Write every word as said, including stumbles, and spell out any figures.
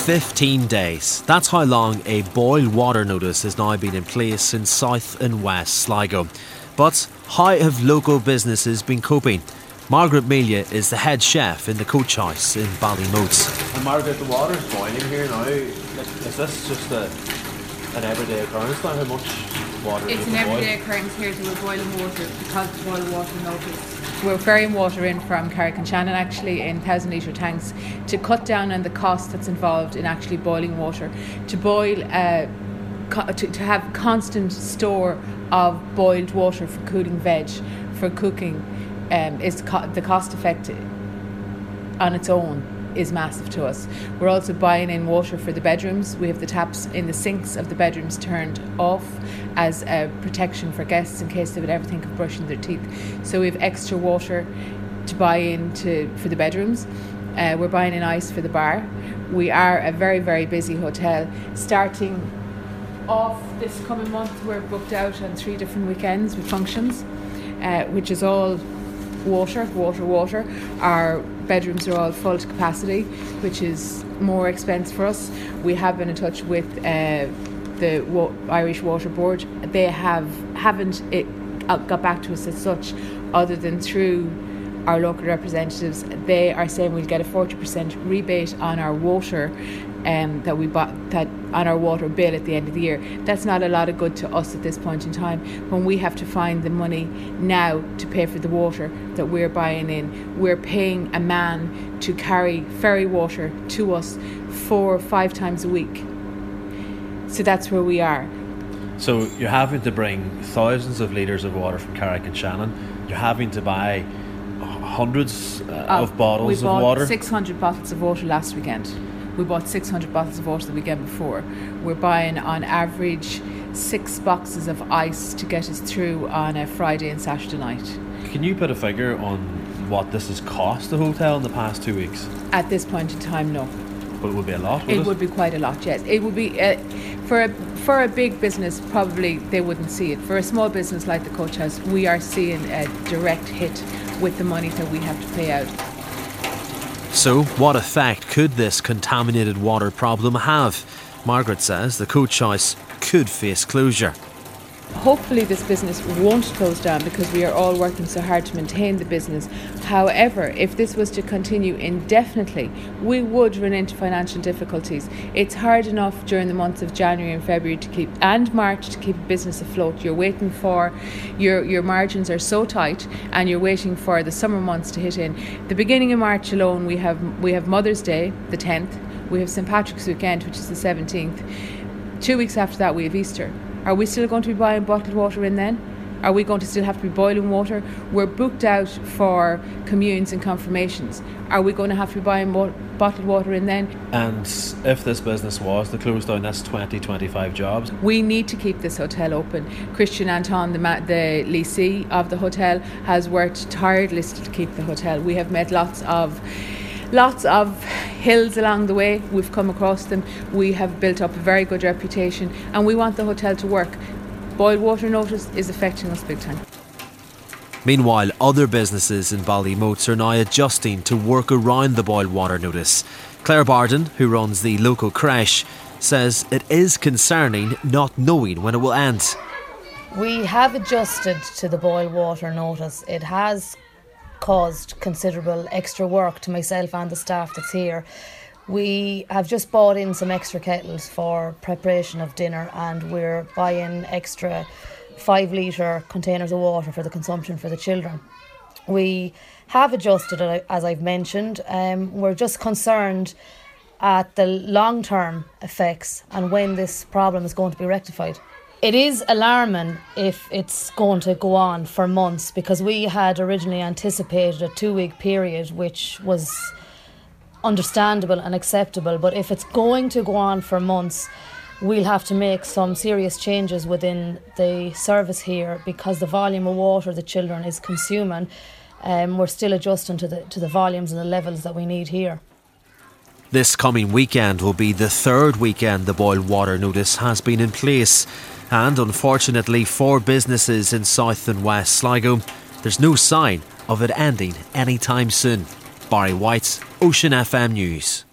fifteen days. That's how long a boil water notice has now been in place in South and West Sligo. But how have local businesses been coping? Margaret Melia is the head chef in the Coach House in Ballymotes. And Margaret, the water's boiling here now. Is this just a, an everyday occurrence now? How much water It's is an it boil? everyday occurrence here, so we're boiling water because the boil water notice. We're ferrying water in from Carrick-on-Shannon actually in one thousand litre tanks to cut down on the cost that's involved in actually boiling water. To boil, uh, co- to, to have constant store of boiled water for cooling veg, for cooking, um, is co- the cost effect on its own is massive to us. We're also buying in water for the bedrooms. We have the taps in the sinks of the bedrooms turned off as a protection for guests in case they would ever think of brushing their teeth. So we have extra water to buy in to, for the bedrooms. Uh, we're buying in ice for the bar. We are a very, very busy hotel. Starting off this coming month, we're booked out on three different weekends with functions, uh, which is all water, water, water. Our bedrooms are all full to capacity, which is more expense for us. We have been in touch with uh, the Wa- Irish Water Board. They have haven't it got back to us as such, other than through our local representatives. They are saying we'll get a forty percent rebate on our water um, that we bought that on our water bill at the end of the year. That's not a lot of good to us at this point in time when we have to find the money now to pay for the water that we're buying in. We're paying a man to carry ferry water to us four or five times a week. So that's where we are. So you're having to bring thousands of litres of water from Carrick-on-Shannon. You're having to buy hundreds uh, Uh, of bottles we of bought water. six hundred bottles of water last weekend. We bought six hundred bottles of water the weekend before. We're buying on average six boxes of ice to get us through on a Friday and Saturday night. Can you put a figure on what this has cost the hotel in the past two weeks? At this point in time, no. But it would be a lot, would It it? would be quite a lot, yes. It would be, uh, for, a, for a big business, probably they wouldn't see it. For a small business like the Coach House, we are seeing a direct hit with the money that we have to pay out. So, what effect could this contaminated water problem have? Margaret says the Coach House could face closure. Hopefully this business won't close down because we are all working so hard to maintain the business. However, if this was to continue indefinitely, we would run into financial difficulties. It's hard enough during the months of January and February to keep and March to keep a business afloat. You're waiting for your your margins are so tight, and you're waiting for the summer months to hit in. The beginning of March alone, we have we have Mother's Day, the tenth. We have Saint Patrick's Weekend, which is the seventeenth. Two weeks after that, we have Easter. Are we still going to be buying bottled water in then? Are we going to still have to be boiling water? We're booked out for communes and confirmations. Are we going to have to be buying mo- bottled water in then? And if this business was to close down, that's twenty, twenty-five jobs. We need to keep this hotel open. Christian Anton, the, ma- the lessee of the hotel, has worked tirelessly to keep the hotel. We have met lots of Lots of hills along the way. We've come across them. We have built up a very good reputation and we want the hotel to work. Boiled water notice is affecting us big time. Meanwhile, other businesses in Ballymotes are now adjusting to work around the boil water notice. Claire Barden, who runs the local creche, says it is concerning not knowing when it will end. We have adjusted to the boil water notice. It has caused considerable extra work to myself and the staff that's here. We have just bought in some extra kettles for preparation of dinner, and we're buying extra five litre containers of water for the consumption for the children. We have adjusted it, as I've mentioned. Um, we're just concerned at the long-term effects and when this problem is going to be rectified. It is alarming if it's going to go on for months, because we had originally anticipated a two-week period, which was understandable and acceptable. But if it's going to go on for months, we'll have to make some serious changes within the service here, because the volume of water the children is consuming, um, we're still adjusting to the to the volumes and the levels that we need here. This coming weekend will be the third weekend the boil water notice has been in place. And unfortunately for businesses in South and West Sligo, there's no sign of it ending anytime soon. Barry White, Ocean F M News.